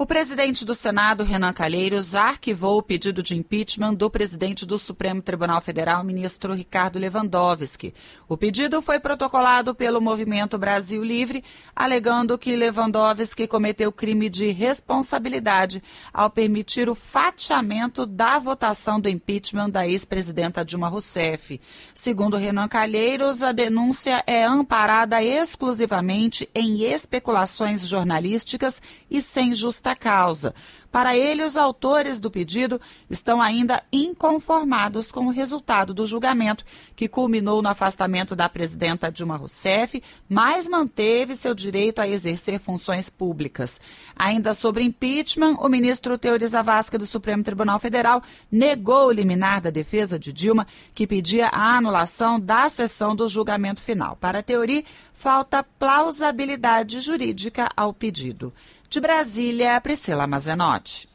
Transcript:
O presidente do Senado, Renan Calheiros, arquivou o pedido de impeachment do presidente do Supremo Tribunal Federal, ministro Ricardo Lewandowski. O pedido foi protocolado pelo Movimento Brasil Livre, alegando que Lewandowski cometeu crime de responsabilidade ao permitir o fatiamento da votação do impeachment da ex-presidenta Dilma Rousseff. Segundo Renan Calheiros, a denúncia é amparada exclusivamente em especulações jornalísticas e sem justa causa. Para ele, os autores do pedido estão ainda inconformados com o resultado do julgamento, que culminou no afastamento da presidenta Dilma Rousseff, mas manteve seu direito a exercer funções públicas. Ainda sobre impeachment, o ministro Teori Zavascki do Supremo Tribunal Federal negou o liminar da defesa de Dilma, que pedia a anulação da sessão do julgamento final. Para Teori, falta plausibilidade jurídica ao pedido. De Brasília, Priscila Mazenotti.